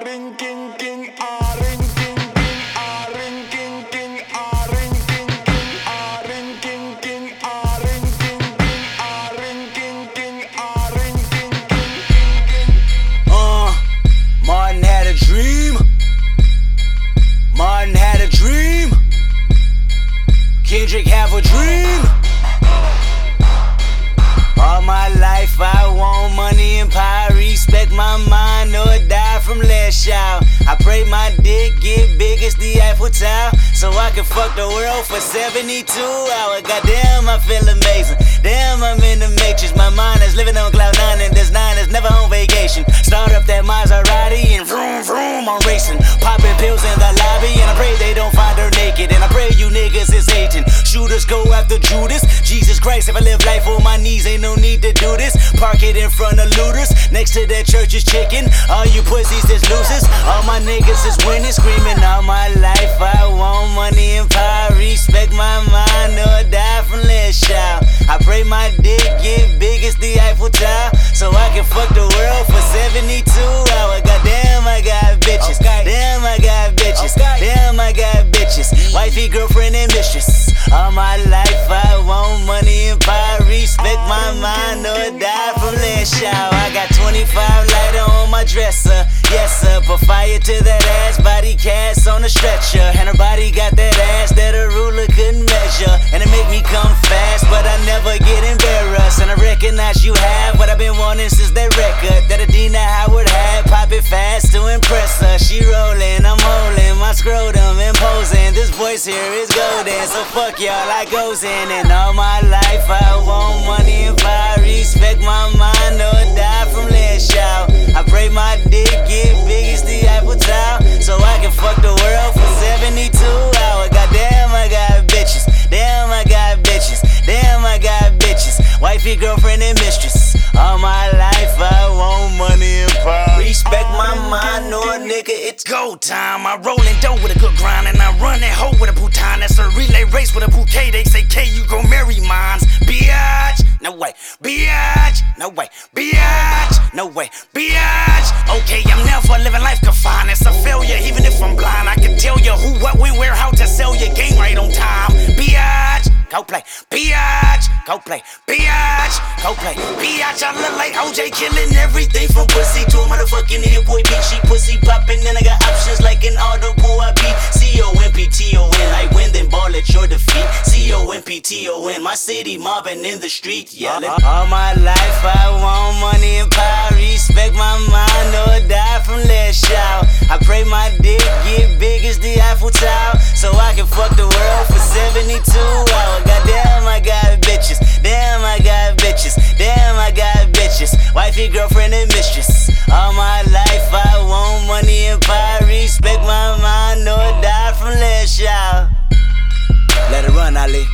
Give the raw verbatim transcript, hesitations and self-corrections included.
ring king king ah ring king king ah ring king king ah ring king king ah ring king king ah ring king king ah ring king king ah ring king king. Uh, Martin had a dream. Martin had a dream. Kendrick have a dream. All my life I want money and power. Respect my mind or die from less child. I pray my dick get big as the Eiffel Tower, so I can fuck the world for seventy-two hours. Goddamn, I feel amazing. Damn, I'm in the matrix. My mind is living on cloud nine, and this nine is never on vacation. Start up that Maserati and vroom vroom, I'm racing. Popping pills in the lobby, and I pray they don't find her naked. And I pray you niggas is hating. Shooters go after Judas. Jesus Christ, if I live life on my knees, ain't no need to do this. Park it in front of looters. Next to that church is chicken. All you pussies is losers. All my niggas is winning. Screaming all my life I want money and power. Respect my mind or die from less child. I pray my dick get big as the Eiffel Tower, so I can fuck the world for seventy-two hours. Goddamn, I got bitches. Okay. Damn, I got bitches. Okay. Damn, I got bitches. Wifey, girlfriend, and mistress. All my life I want money and power. Respect my mind or die from less child. I got twenty-five lighter on my dresser. Yes sir, put fire to that ass. Body cast on a stretcher, and her body got that ass that a ruler couldn't measure. And it make me come fast, but I never get embarrassed. And I recognize you have what I've been wanting since that record that Adina Howard had. Pop it fast to impress her. She rolling, I'm holding my scrotum, imposing. This voice here is golden, so fuck y'all, I goes in. And all my life I want money and power. Respect my mind or die from less child. I pray my dick get big as the Eiffel Tower, so I can fuck the world for seventy-two hours. Goddamn, I got bitches. Damn, I got bitches. Damn, I got bitches. Wifey, girlfriend, and mistress. All my life I want money and power. Respect my mind or nigga, it's go time. I roll in dough with a good grind, and I run that hoe with a bouton. That's a relay race with a bouquet. They say, K, you gon' marry mines. Biatch, no way. Biatch, no way. Biatch, no way. Biatch. Okay, I'm never living life confined. It's a failure, even if I'm blind. I can tell you who, what, when, where, how to sell your game right on time. Biatch, go play. Biatch, go play. Biatch, go play. Biatch, I look like O J killing everything from pussy to a motherfucking hit boy beat. She pussy popping, then I got options like an audible I beat. C O M P T O N, like win, then ball at your defeat. C O M P T O N, my city mobbing in the street, yelling. All my life I want money and power. Respect my mind or die from less child. I pray my dick get big as the Eiffel Tower, so I can fuck the world for seventy-two hours. Goddamn, I got bitches. Damn, I got bitches. Damn, I got bitches. Wifey, girlfriend, and mistress. All my life I want money and power. Respect my mind or die from less child. Let it run, Ali.